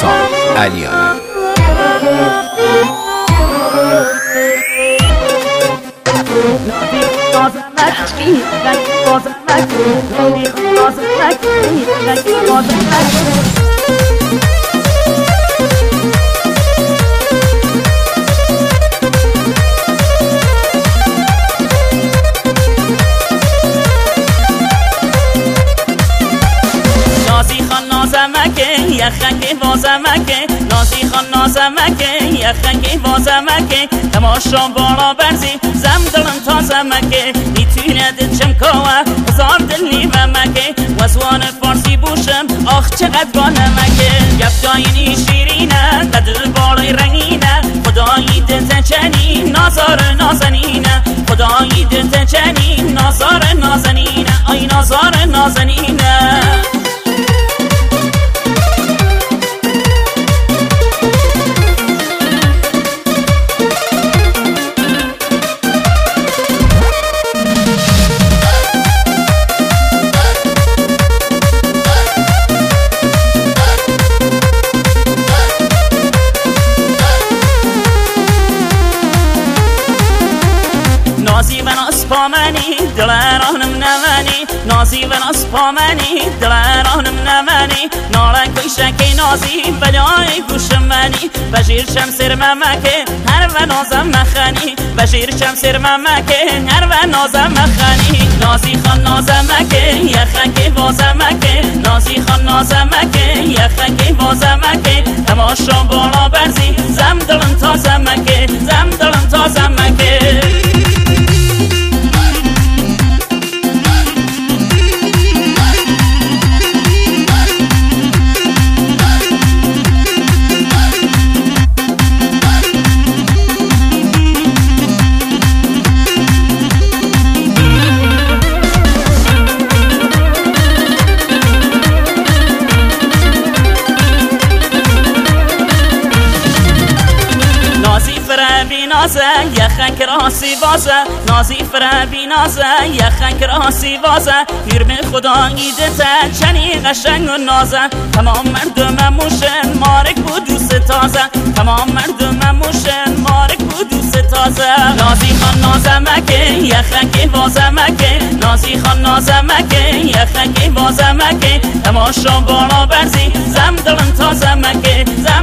احسان علیانی. یخنگ بازمکه نازی خان نازمکه یخنگ بازمکه تماشا بالا برزی زمدلن تازمکه میتوند چمکاوه هزار دلی و مکه وزوان فارسی بوشم آخ چقدر بانمکه گفتاینی شیرینه قدل بالای رنگینه خدایی دلت چنی نازار نازنینه خدایی دلت چنی نازار نازنینه آی نازار نازنینه. نازی و ناز پامنی دلارانم نمانی نازی و ناز پامنی دلارانم نمانی نالنگوی شکی نازی بلای گوشم منی بشیر شمسر ممکه هر و نازم مخانی بشیر شمسر ممکه هر و نازم مخانی نازی خان نازمکه یخنگ بازمکه نازی خان نازمکه یخنگ بازمکه تماشا بالا برزی زمدلن تازمکه زمدلن تازمکه. یخنگ راسی وازه نازی فربی نازه یخنگ راسی وازه فیرم خدایی دته چنی قشنگ و نازه تمام مردم موشن مارک بود دوست تازه تمام مردم موشن مارک بود دوست تازه نازی خان نازمکه یخنگ وازمکه نازی خان نازمکه یخنگ وازمکه تماشا بالا برزی زمدلن تازمکه